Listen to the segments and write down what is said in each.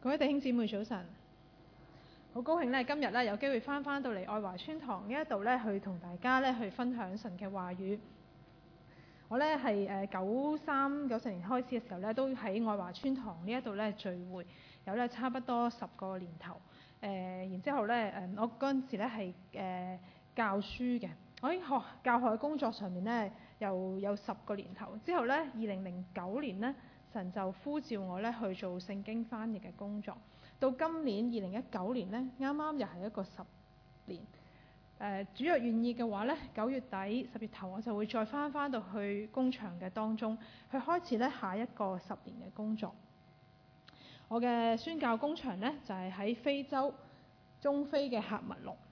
各位弟兄姊妹早晨，好高興今日有機會翻到嚟愛華村堂呢一度去同大家去分享神嘅話語。我係93、94年開始嘅時候都喺愛華村堂呢一度聚會，有差不多10個年頭。然之後我嗰陣時係教書嘅，我喺教學嘅工作上面又有10個年頭。之後2009年神就呼召我去做聖經翻譯嘅工作。到今年2019年啱啱又係一個10年。主若願意嘅話9月底10月頭我就會再翻到去工場嘅當中，去開始下一個10年嘅工作。我嘅宣教工場就係喺非洲中非嘅喀麥隆，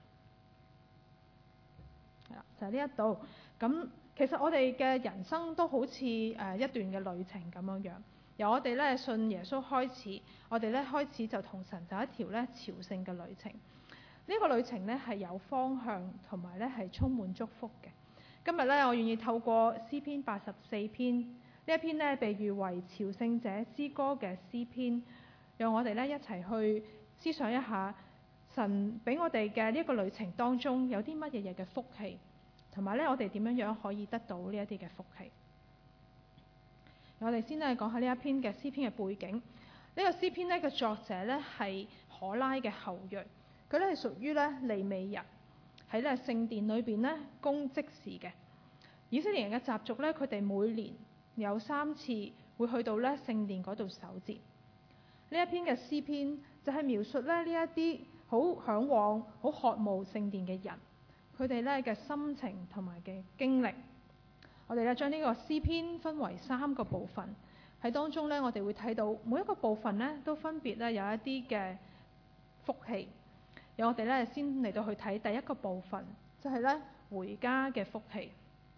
就係呢一度。咁其實我哋嘅人生都好似一段嘅旅程咁樣，由我哋信耶穌開始，我哋開始就同神走一條朝聖嘅旅程。呢個旅程係有方向同埋係充滿祝福嘅。今日我願意透過詩篇84篇，呢一篇被譽為朝聖者詩歌嘅詩篇，讓我哋一齊去思想一下神俾我哋嘅呢一個旅程當中有啲乜嘢嘅福氣，同埋我哋點樣可以得到呢一啲嘅福氣。我哋先講下呢一篇嘅詩篇嘅背景。呢個詩篇嘅作者係可拉嘅後裔，佢係屬於利未人，喺聖殿裏邊供職事嘅。以色列人嘅習俗佢哋每年有3次會去到聖殿嗰度守節。呢一篇嘅詩篇就係描述呢一啲好嚮往、好渴慕聖殿嘅人，佢哋嘅心情同埋嘅經歷。我哋將呢個詩篇分為3個部分，喺當中我哋會睇到每一個部分都分別有一啲嘅福氣。由我哋先嚟到去睇第一個部分，就係回家嘅福氣。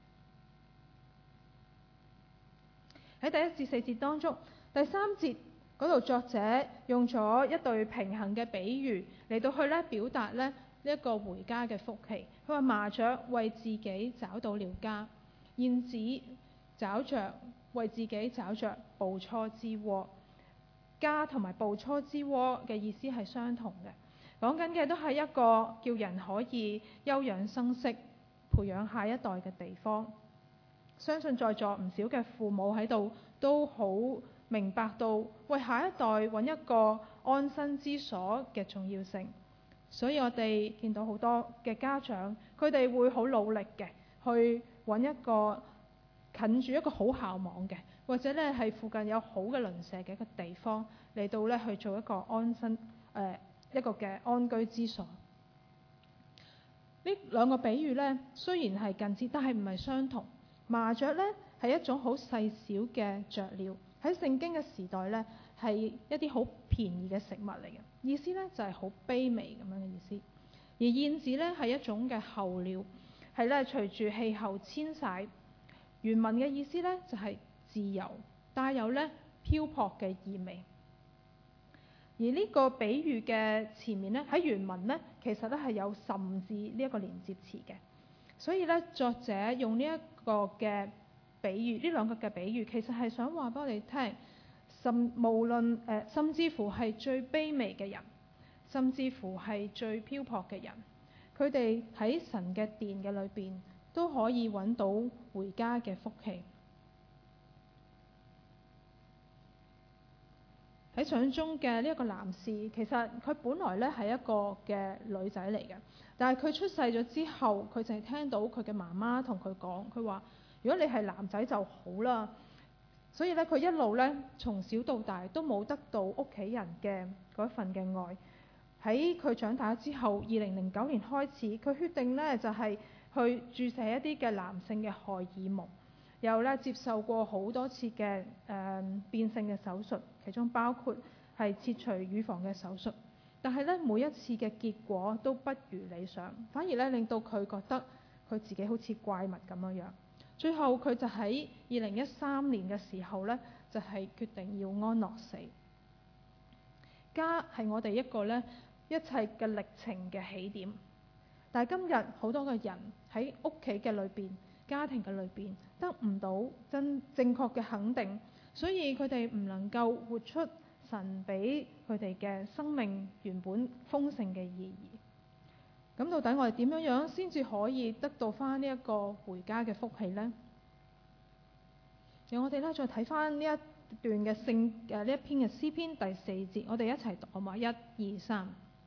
喺第1至4節當中，第3節嗰度作者用咗一對平衡嘅比喻嚟到去表達呢一個回家嘅福氣。佢話麻雀為自己找到了家，燕子為自己找着菢雛之窩。家同埋菢雛之窩嘅意思係相同嘅，講緊嘅都係一個叫人可以休養生息、培養下一代嘅地方。相信在座唔少嘅父母喺度都好明白到為下一代揾一個安身之所嘅重要性，所以我哋見到好多嘅家長，佢哋會好努力嘅去揾一個近住一個好校網嘅，或者係附近有好嘅鄰舍嘅一個地方嚟到去做一個安身一個嘅安居之所。呢兩個比喻雖然係近似，但係唔係相同。麻雀係一種好細小嘅雀鳥，喺聖經嘅時代係一啲好便宜嘅食物嚟嘅，意思就係好卑微咁樣嘅意思。而燕子係一種嘅候鳥，係隨住氣候遷徙。原文嘅意思就係自由，帶有漂泊嘅意味。而呢個比喻嘅前面喺原文其實係有甚至呢一個連接詞嘅，所以作者用呢一個嘅比喻，呢兩個嘅比喻其實係想話俾我哋聽，甚至乎係最卑微嘅人，甚至乎係最漂泊嘅人，佢哋喺神嘅殿嘅裏邊都可以揾到回家嘅福氣。喺相中嘅呢一個男士，其實佢本來係一個嘅女仔嚟嘅，但係佢出世咗之後，佢就係聽到佢嘅媽媽同佢講，佢話如果你係男仔就好啦。所以佢一路從小到大都冇得到屋企人嘅嗰份嘅愛。喺佢長大之後，2009年開始，佢決定就係去注射一啲嘅男性嘅荷爾蒙，又接受過好多次嘅變性嘅手術，其中包括係切除乳房嘅手術。但係每一次嘅結果都不如理想，反而令到佢覺得佢自己好似怪物咁樣。最後佢就喺2013年嘅時候就係決定要安樂死。家係我哋一個一切嘅歷程嘅起點，但係今日好多嘅人喺屋企嘅裏邊、家庭嘅裏邊得唔到正確嘅肯定，所以佢哋唔能夠活出神俾佢哋嘅生命原本豐盛嘅意義。咁到底我哋點樣先至可以得到翻呢一個回家嘅福氣呢？讓我哋咧再睇翻呢一段嘅呢一篇嘅詩篇第4節，我哋一齊讀好嘛？1、2、3。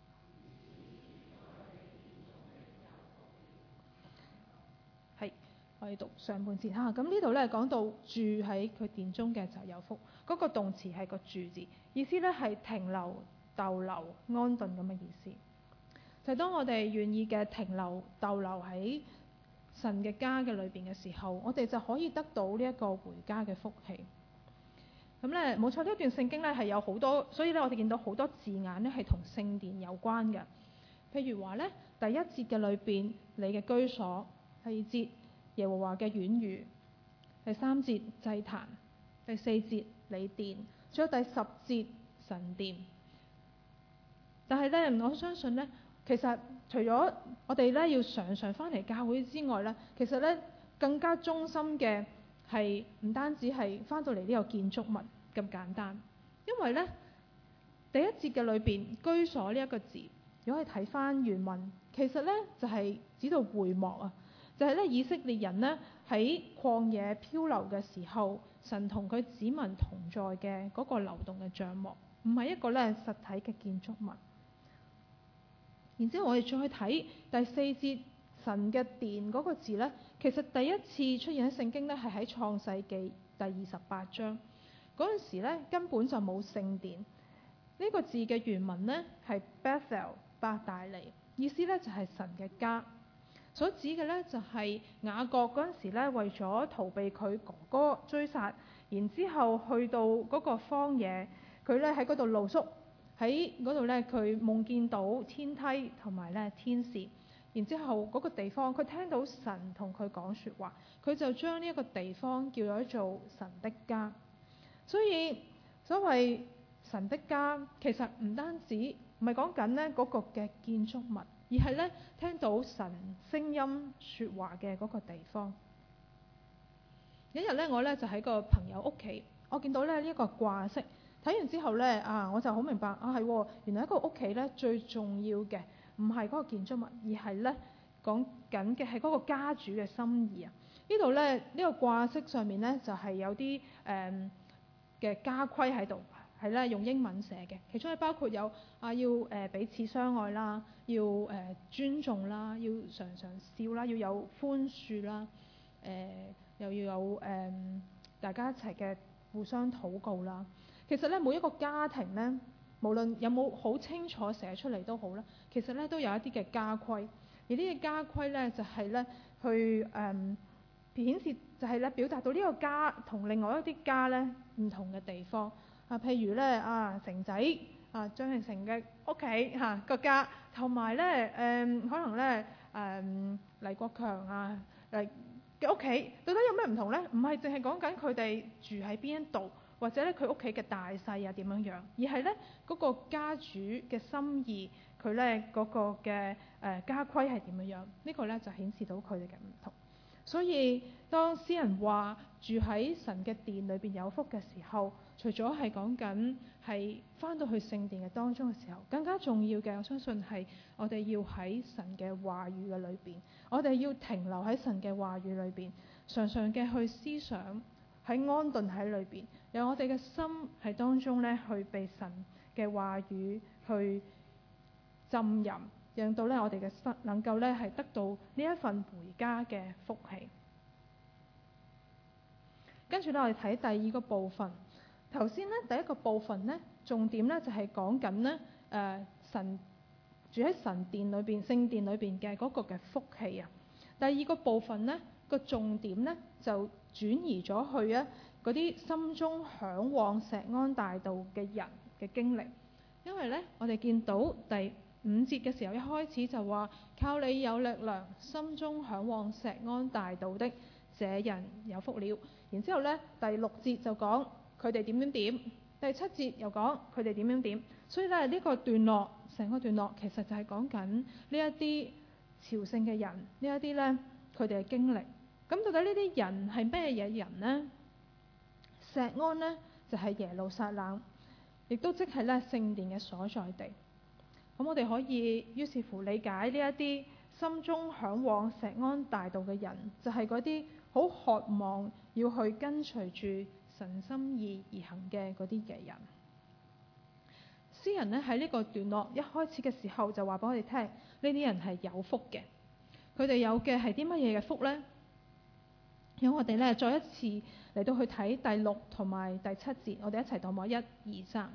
係，我哋讀上半節哈。咁呢度咧講到住喺佢殿中嘅就有福，嗰個動詞係個住字，意思咧係停留、逗留、安頓咁嘅意思。就係當我哋願意嘅停留、逗留喺神嘅家嘅裏邊嘅時候，我哋就可以得到呢一個回家嘅福氣。咁咧冇錯，呢一段聖經咧係有好多，所以咧我哋見到好多字眼咧係同聖殿有關嘅。譬如話咧，第1節嘅裏邊你嘅居所，第2節耶和華嘅院宇，第3節祭壇，第4節你殿，仲有第10節神殿。但係咧，我相信咧，其實除咗我哋咧要常常翻嚟教會之外咧，其實咧更加忠心嘅係唔單止係翻到嚟呢個建築物咁簡單。因為咧第1節嘅裏邊居所呢一個字，如果你睇翻原文，其實咧就係指到會幕啊，就係咧以色列人呢喺曠野漂流嘅時候，神同佢子民同在嘅嗰個流動嘅帳幕，唔係一個咧實體嘅建築物。然之後我哋再睇第4節神嘅殿嗰個字呢，其實第一次出現喺聖經呢係喺創世記第28章嗰陣時呢，根本就冇聖殿。呢個字嘅原文呢係 Bethel 伯大尼，意思呢就係神嘅家。所指嘅呢就係雅各嗰陣時呢，為咗逃避佢哥哥追殺，然之後去到嗰個荒野，佢呢喺嗰度露宿。喺嗰度呢，佢夢見到天梯同埋咧天使，然之後嗰個地方佢聽到神同佢講説話，佢就將呢一個地方叫咗做神的家。所以所謂神的家，其實唔單止唔係講緊呢嗰個嘅建築物，而係呢聽到神聲音説話嘅嗰個地方。有一日呢，我呢就喺個朋友屋企，我見到呢一個掛飾。睇完之後呢，我就好明白係原來一個屋企呢最重要嘅唔係嗰個建築物，而係呢講緊嘅係嗰個家主嘅心意啊！呢度呢，呢個掛飾上面呢，就係有啲嘅家規喺度，係呢用英文寫嘅，其中係包括有要彼此相愛啦，要尊重啦，要常常笑啦，要有寬恕啦，又要有大家一齊嘅互相禱告啦。其實咧，每一個家庭咧，無論有冇好清楚寫出嚟都好啦，其實咧都有一啲嘅家規，而呢個家規咧就係咧去顯示，就係咧表達到呢個家同另外一啲家咧唔同嘅地方啊。譬如咧成仔張慶成嘅屋企個家，同埋咧可能咧黎國強嘅屋企，到底有咩唔同咧？唔係淨係講緊佢哋住喺邊一度。或者咧佢屋企嘅大細點樣樣，而係咧嗰個家主嘅心意，佢咧嗰個嘅家規係點樣樣？呢個咧就顯示到佢哋嘅唔同。所以當詩人話住喺神嘅殿裏邊有福嘅時候，除咗係講緊係返到去聖殿嘅當中嘅時候，更加重要嘅，我相信係我哋要喺神嘅話語嘅裏邊，我哋要停留喺神嘅話語裏邊，常常嘅去思想。喺安頓喺裏邊，讓我哋嘅心喺當中咧，去被神嘅話語去浸淫，讓到咧我哋嘅心能夠咧係得到呢一份回家嘅福氣。跟住咧，我哋睇第二個部分。頭先咧第一個部分咧，重點咧就係講緊咧神住喺神殿裏邊、聖殿裏邊嘅嗰個嘅福氣啊。第二個部分咧個重點咧就轉移咗去嗰啲心中嚮往錫安大道嘅人嘅經歷，因為咧我哋見到第5節嘅時候一開始就話靠你有力量，心中嚮往錫安大道的這人有福了。然之後咧第6節就講佢哋點點點，第7節又講佢哋點點點。所以咧呢個段落成個段落其實就係講緊呢一啲朝聖嘅人，呢一啲咧佢哋嘅經歷。咁到底呢啲人係咩嘢人呢？錫安呢就係耶路撒冷， 亦都即係咧聖殿嘅所在地。咁我哋可以於是乎理解呢一啲心中嚮往錫安大道嘅人，就係嗰啲好渴望要去跟隨住神心意而行嘅嗰啲嘅人。詩人呢喺呢個段落一開始嘅時候就話俾我哋聽，呢啲人係有福嘅。佢哋有嘅係啲乜嘢嘅福呢？讓我哋呢再一次嚟到去睇第6同埋第7節，我哋一齊讀埋1、2、3。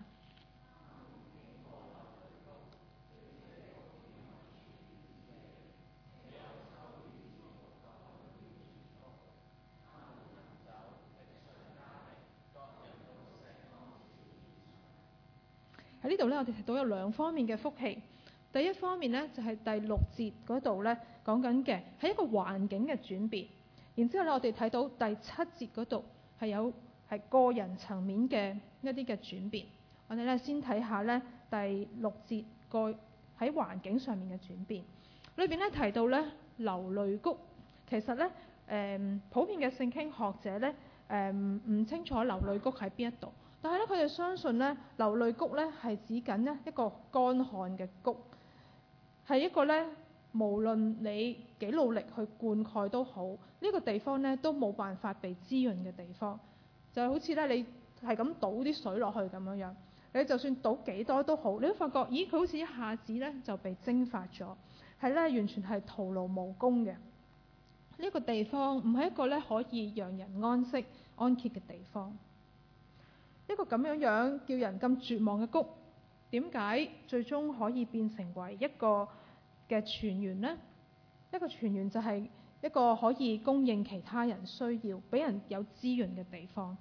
喺呢度呢，我哋睇到有2方面嘅福氣。第一方面呢，就係第6節嗰度呢講緊嘅係一個環境嘅轉變。然之後呢，我哋睇到第7節嗰度係個人層面嘅一啲嘅轉變。我哋呢先睇下呢第6節個喺環境上面嘅轉變。裏邊呢提到呢流淚谷，其實呢普遍嘅聖經學者呢唔清楚流淚谷喺邊一度。但係咧，佢哋相信咧，流淚谷咧係指緊咧一個乾旱嘅谷，係一個咧無論你幾努力去灌溉都好，呢個地方咧都冇辦法被滋潤嘅地方。就好似咧你係咁倒啲水落去咁樣樣，你就算倒幾多都好，你都發覺，咦，佢好似一下子咧就被蒸發咗，係咧完全係徒勞無功嘅。呢個地方唔係一個咧可以讓人安息安歇嘅地方。一個咁樣樣叫人咁絕望嘅谷，點解最終可以變成為一個嘅泉源呢？一個泉源就係一個可以供應其他人需要、俾人有資源嘅地方。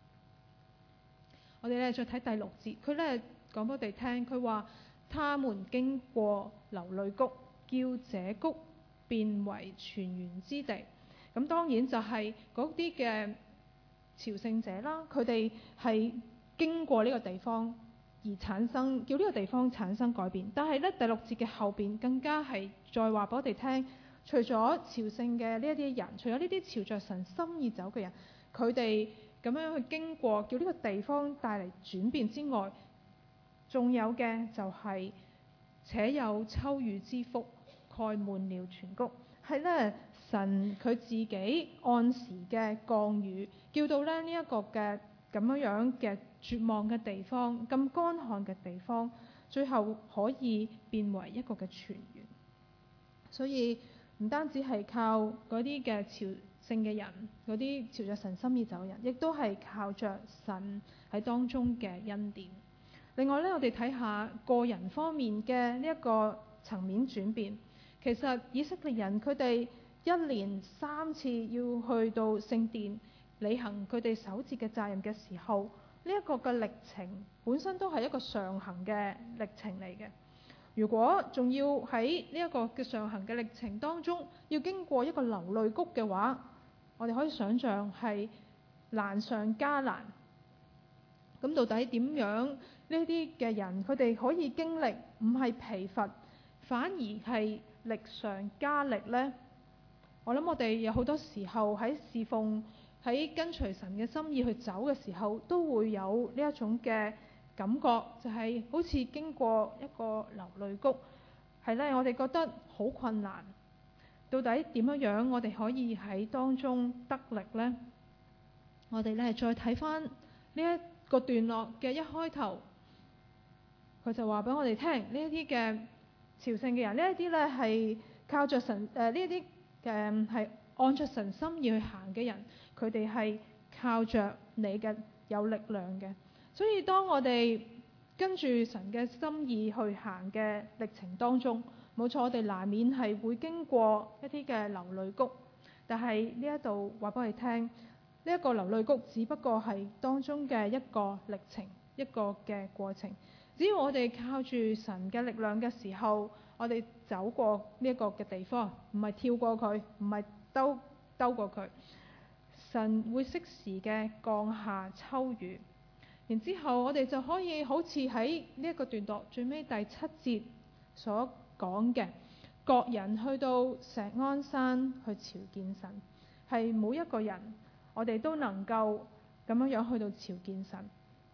我哋咧再睇第6節，佢咧講俾我哋聽，佢話他們經過流淚谷，叫這谷變為泉源之地。咁當然就係嗰啲嘅朝聖者啦，佢哋係經過呢個地方而產生，叫呢個地方產生改變。但係咧第6節嘅後邊更加係再話俾我哋聽，除咗朝聖嘅呢一啲人，除咗呢啲朝着神心意走嘅人，佢哋咁樣去經過，叫呢個地方帶嚟轉變之外，仲有嘅就係且有秋雨之福，蓋滿了全谷。係咧神佢自己按時嘅降雨，叫到咧呢一個嘅咁樣嘅絕望嘅地方，咁乾旱嘅地方，最後可以變為一個嘅泉源。所以唔單止係靠嗰啲嘅朝聖嘅人，嗰啲朝着神心意走嘅人，亦都係靠着神喺當中嘅恩典。另外呢，我哋睇下個人方面嘅呢一個層面轉變。其實以色列人佢哋1年3次要去到聖殿履行佢哋守節嘅責任嘅時候，呢一個嘅歷程本身都係一個上行嘅歷程嚟嘅。如果仲要喺呢一個嘅上行嘅歷程當中，要經過一個流淚谷嘅話，我哋可以想象係難上加難。咁到底點樣呢啲嘅人佢哋可以經歷唔係疲乏，反而係力上加力呢？我諗我哋有好多時候喺侍奉、喺跟隨神嘅心意去走嘅時候，都會有呢一種嘅感覺，就係好似經過一個流淚谷，係咧我哋覺得好困難。到底點樣我哋可以喺當中得力呢？我哋咧再睇翻呢一個段落嘅一開頭，佢就話俾我哋聽，呢一啲嘅朝聖嘅人，呢一啲咧係靠着神呢一啲係按着神心意去行嘅人，佢哋係靠着你嘅有力量嘅。所以當我哋跟住神嘅心意去行嘅歷程當中，冇錯，我哋難免係會經過一啲嘅流淚谷。但係呢一度話俾我哋聽，呢一個流淚谷只不過係當中嘅一個歷程，一個嘅過程。只要我哋靠住神嘅力量嘅時候，我哋走過呢一個嘅地方，唔係跳過佢，唔係兜過佢，神會適時嘅降下秋雨，然之後我哋就可以好似喺呢一個段落最尾第7節所講嘅，各人去到錫安山去朝見神，係每一個人我哋都能夠咁樣去到朝見神。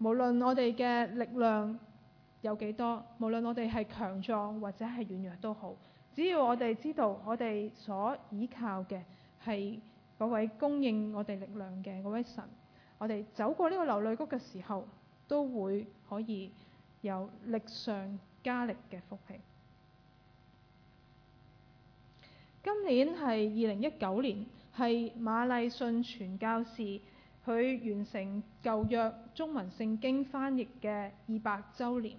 無論我哋嘅力量有幾多，無論我哋係強壯或者係軟弱都好，只要我哋知道我哋所依靠嘅係嗰位供應我哋力量嘅嗰位神，我哋走過呢個流淚谷嘅時候，都會可以有力上加力嘅福氣。今年係2019年，係馬禮遜傳教士佢完成舊約中文聖經翻譯嘅200週年。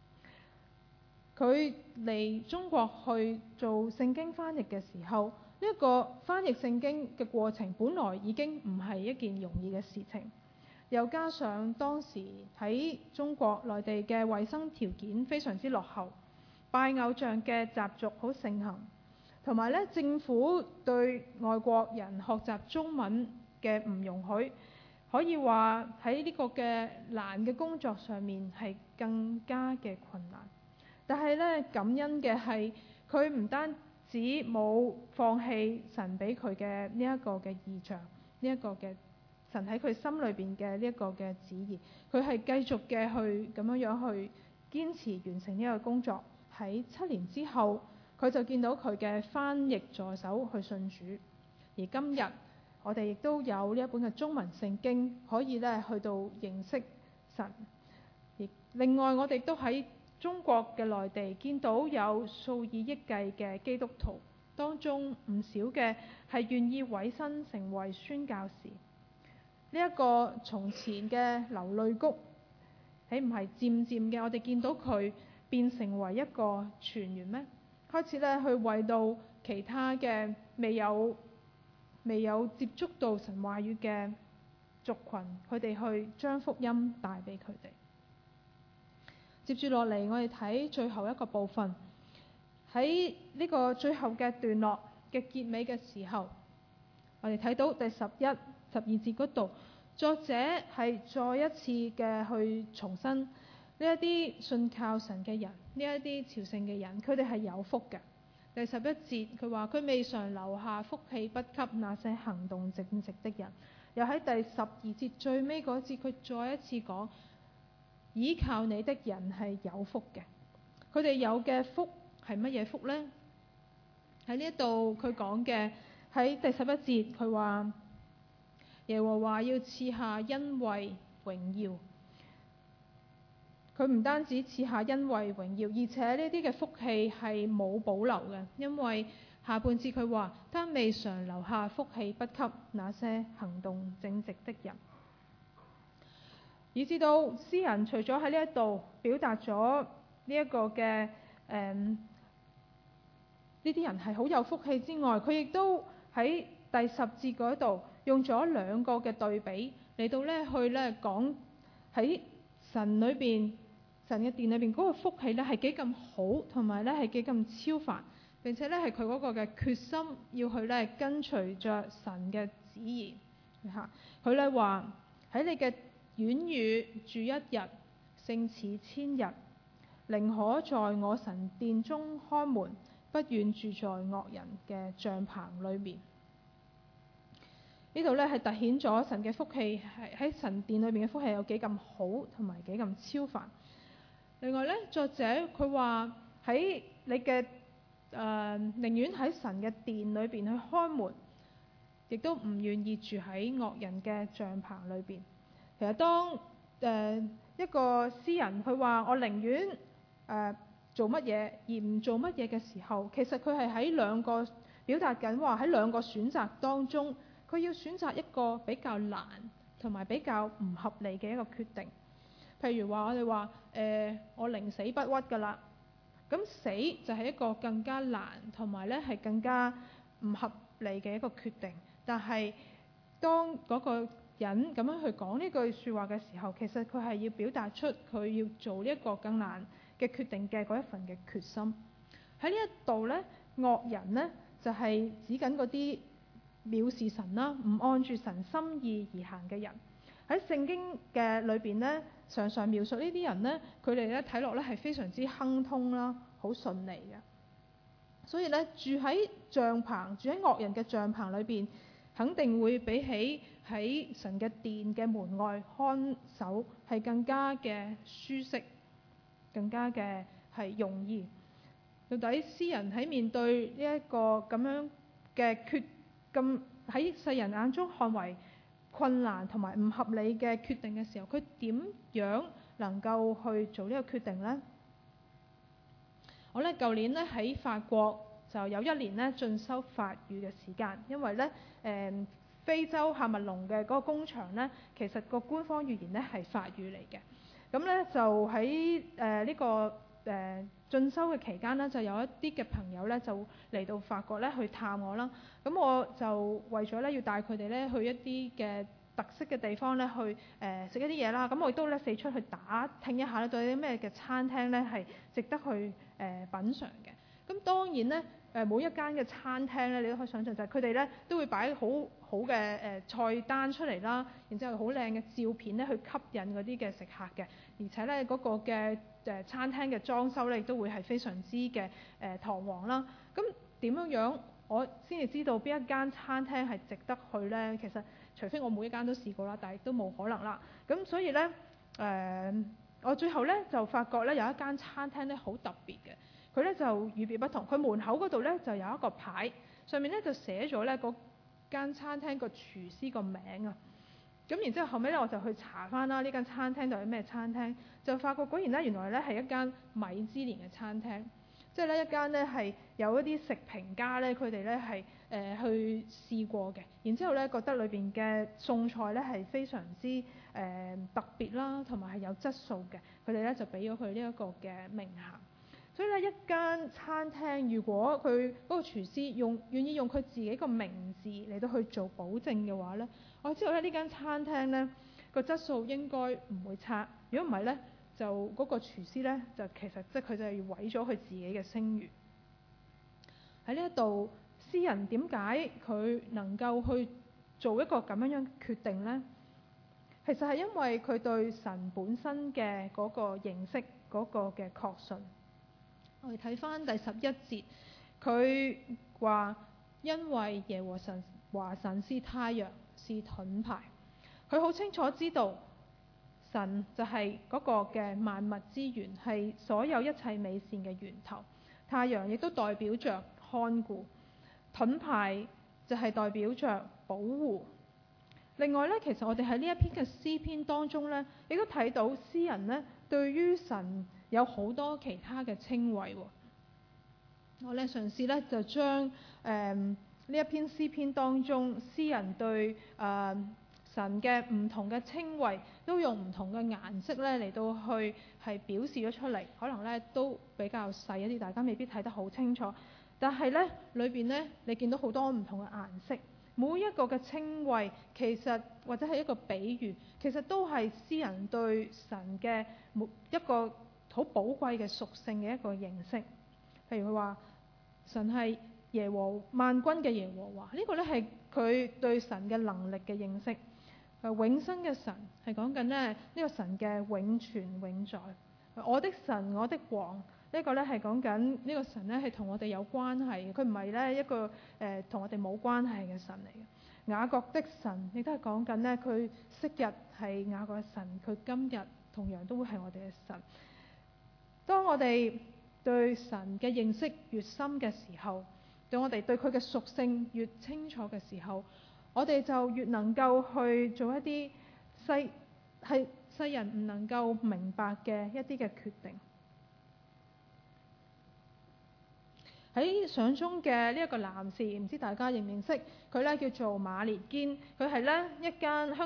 佢嚟中國去做聖經翻譯嘅時候，呢一個翻譯聖經嘅過程本來已經唔係一件容易嘅事情，又加上當時喺中國內地嘅衛生條件非常之落後，拜偶像嘅習俗好盛行，同埋咧政府對外國人學習中文嘅唔容許，可以話喺呢個嘅難嘅工作上面係更加嘅困難。但係咧感恩嘅係佢唔單止冇放棄神俾佢嘅呢一個嘅異象，呢一個嘅神喺佢心裏邊嘅呢一個嘅旨意，佢係繼續嘅去咁樣去堅持完成呢個工作。喺7年之後，佢就見到佢嘅翻譯助手去信主，而今日我哋亦都有呢一本嘅中文聖經可以咧去到認識神。而另外我哋都喺中國嘅內地見到有數以億計嘅基督徒，當中唔少嘅係願意委身成為宣教士。呢一個從前嘅流淚谷，豈唔係漸漸嘅我哋見到佢變成為一個泉源咩？開始咧去為到其他嘅未有接觸到神話語嘅族群，佢哋去將福音帶俾佢哋。接住落嚟，我哋睇最後一個部分，喺呢個最後嘅段落嘅結尾嘅時候，我哋睇到第11、12節嗰度，作者係再一次嘅去重申呢一啲信靠神嘅人，呢一啲朝聖嘅人，佢哋係有福嘅。第11節佢話佢未嘗留下福氣不給那些行動正直的人。又喺第12節最尾嗰節，佢再一次講倚靠你的人係有福嘅。佢哋有嘅福係乜嘢福呢？喺呢一度佢講嘅喺第11節，佢話耶和華要賜下恩惠榮耀。佢唔單止賜下恩惠榮耀，而且呢啲嘅福氣係冇保留嘅，因為下半節佢話他未嘗留下福氣不給那些行動正直的人。以至到詩人除咗喺呢一度表達咗呢一個嘅呢啲人係好有福氣之外，佢亦都喺第10節嗰度用咗2個嘅對比嚟到咧去咧講喺神裏邊、神嘅殿裏邊嗰個福氣咧係幾咁好，同埋咧係幾咁超凡，並且咧係佢嗰個嘅決心要去咧跟隨着神嘅旨意嚇。佢咧話喺你嘅院宇住1日，勝似千日。寧可在我神殿中看門，不願住在惡人嘅帳棚裏面。呢度咧係凸顯咗神嘅福氣，喺神殿裏面嘅福氣有幾咁好，同埋幾咁超凡。另外咧，作者佢話喺你嘅寧願喺神嘅殿裏邊去看門，亦都唔願意住喺惡人嘅帳棚裏邊。其實當一個詩人佢話我寧願做乜嘢而唔做乜嘢嘅時候，其實佢係喺2個表達緊話喺2個選擇當中，佢要選擇一個比較難同埋比較唔合理嘅一個決定。譬如話我哋話我寧死不屈㗎啦，咁死就係一個更加難同埋咧係更加唔合理嘅一個決定。但係當嗰個人咁樣去講呢句説話嘅時候，其實佢係要表達出佢要做呢一個更難嘅決定嘅嗰一份嘅決心。喺呢一度呢，惡人呢就係指緊嗰啲藐視神啦，唔按住神心意而行嘅人。喺聖經嘅裏邊呢，常常描述呢啲人呢，佢哋咧睇落咧係非常之亨通啦，好順利嘅。所以咧住喺帳篷，住喺惡人嘅帳篷裏邊， 肯定會比起喺神嘅殿嘅門外看守係更加嘅舒適，更加嘅係容易。到底詩人喺面對呢一個咁樣嘅咁喺世人眼中看為困難同埋唔合理嘅決定嘅時候，佢點樣能夠去做呢個決定呢？我呢舊年呢喺法國就有一年呢進修法語嘅時間，因為呢非洲喀麥隆嘅嗰個工場呢，其實個官方語言呢係法語嚟嘅。咁呢就喺呢個進修嘅期間呢，就有一啲嘅朋友呢就嚟到法國呢去探我啦。咁我就為咗呢要帶佢哋呢去一啲嘅特色嘅地方呢，去食一啲嘢啦。咁我亦都呢四出去打聽一下呢，對啲咩嘅餐廳呢係值得去品嘗嘅。咁當然呢，每一間嘅餐廳呢，你都可以想象就係佢哋呢都會擺好嘅菜單出嚟啦，然之後好靚嘅照片呢去吸引嗰啲嘅食客嘅，而且呢嗰個嘅餐廳嘅裝修呢亦都會係非常之嘅堂皇啦。咁點樣我先至知道邊一間餐廳係值得去呢？其實除非我每一間都試過啦，但係都冇可能啦。咁所以呢，我最後呢就發覺呢有一間餐廳呢好特別嘅。佢呢就與別不同，佢門口嗰度呢就有一個牌，上面呢就寫咗呢嗰間餐廳個廚師個名啊。咁然之後後尾呢我就去查翻啦，呢間餐廳到底咩餐廳，就發覺果然呢原來呢係一間米芝蓮嘅餐廳，即係呢一間呢係有一啲食評家呢，佢哋呢係去試過嘅，然之後呢覺得裏邊嘅餸菜呢係非常之特別啦，同埋係有質素嘅，佢哋呢就俾咗佢呢一個嘅名銜。所以咧，一間餐廳如果佢嗰個廚師願意用佢自己個名字嚟到去做保證嘅話呢，我知道咧呢間餐廳呢個質素應該唔會差。如果唔係呢，就嗰個廚師呢，就其實即係佢就係毀咗佢自己嘅聲譽。喺呢一度，詩人點解佢能夠去做一個咁樣決定呢？其實係因為佢對神本身嘅嗰個認識，嗰個嘅確信。我哋睇翻第11節，佢話因為耶和華神是太陽，是盾牌。佢好清楚知道神就係嗰個嘅萬物之源，係所有一切美善嘅源頭。太陽亦都代表着看顧，盾牌就係代表着保護。另外呢，其實我哋喺呢一篇嘅詩篇當中呢，亦都睇到詩人呢對於神有好多其他嘅稱謂。我呢嘗試呢就將呢一篇詩篇當中詩人對神嘅唔同嘅稱謂，都用唔同嘅顏色呢嚟到去係表示咗出嚟。可能呢都比較細一啲，大家未必睇得好清楚。但係呢裏邊呢，你見到好多唔同嘅顏色。每一個嘅稱謂其實或者係一個比喻，其實都係詩人對神嘅一個好寶貴嘅屬性嘅一個認識。譬如佢話神係萬軍嘅耶和華，呢個呢係佢對神嘅能力嘅認識。永生嘅神係講緊呢個神嘅永存永在。我的神，我的王，呢個呢係講緊呢個神呢係同我哋有關係，佢唔係呢一個同我哋冇關係嘅神嚟嘅。雅各的神亦都係講緊呢，佢昔日係雅各嘅神，佢今日同樣都會係我哋嘅神。當我哋對神嘅認識越深嘅時候，當我哋對佢嘅屬性越清楚嘅時候，我哋就越能夠去做一啲世人唔能夠明白嘅一啲嘅決定。喺相中嘅呢一個男士，唔知大家認唔認識佢呢？叫做馬連堅。佢係呢香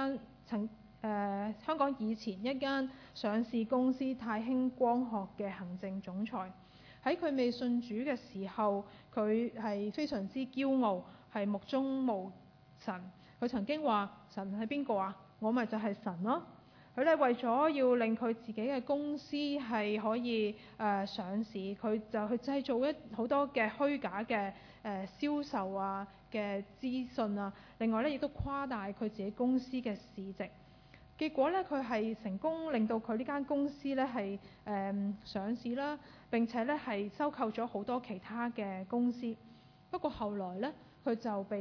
港以前一間上市公司太興光學嘅行政總裁。喺佢未信主嘅時候，佢係非常之驕傲，係目中無神。佢曾經話：神係邊個啊？我咪就係神咯。佢呢為咗要令佢自己嘅公司係可以上市，佢就去製造好多嘅虛假嘅銷售啊嘅資訊啊。另外呢，亦都誇大佢自己公司嘅市值。結果呢，佢係成功令到佢呢間公司呢係上市啦，並且呢係收購咗好多其他嘅公司。不過後來呢，佢就被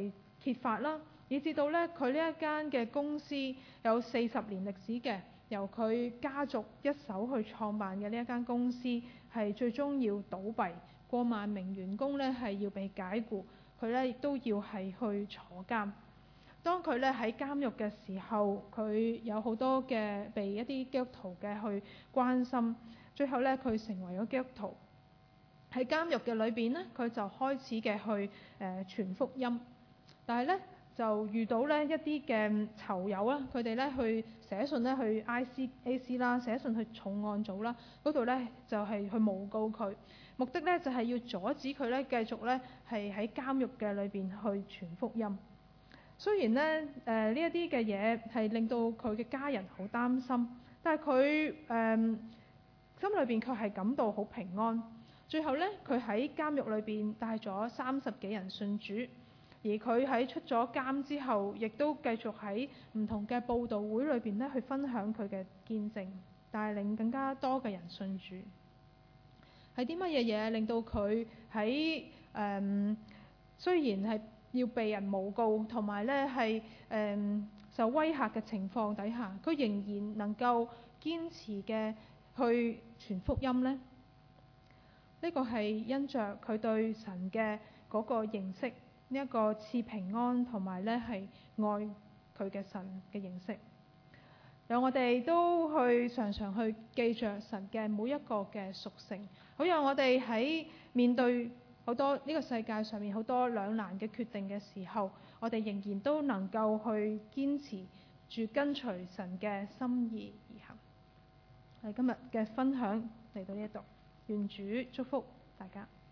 揭發啦，以至到呢，佢呢一間嘅公司有40年歷史嘅，由佢家族一手去創辦嘅呢一間公司係最終要倒閉，過萬名員工呢係要被解僱，佢呢亦都要係去坐監。當佢呢喺監獄嘅時候，佢有好多嘅被一啲基督徒嘅去關心，最後呢，佢成為咗基督徒。喺監獄嘅裏邊呢，佢就開始嘅去傳福音，但係呢，就遇到呢一啲嘅囚友啦，佢哋呢去寫信呢去 ICAC 啦，寫信去重案組啦，嗰度呢就係去誣告佢，目的呢就係要阻止佢呢繼續呢係喺監獄嘅裏邊去傳福音。雖然呢呢一啲嘅嘢係令到佢嘅家人好擔心，但係佢心裏邊卻係感到好平安。最後呢，佢喺監獄裏邊帶咗30幾人信主，而佢喺出咗監之後，亦都繼續喺唔同嘅佈道會裏邊呢去分享佢嘅見證，帶領更加多嘅人信主。係啲乜嘢嘢令到佢喺雖然係要被人誣告同埋呢係受威嚇嘅情況底下，佢仍然能夠堅持嘅去傳福音呢？呢個係因着佢對神嘅嗰個認識，呢一個賜平安同埋呢係愛佢嘅神嘅認識，讓我哋都去常常去記着神嘅每一個嘅屬性，好讓我哋喺面對好多呢個世界上面好多兩難嘅決定嘅時候，我哋仍然都能夠去堅持住跟隨神嘅心意而行。我哋今日嘅分享嚟到呢度，願主祝福大家。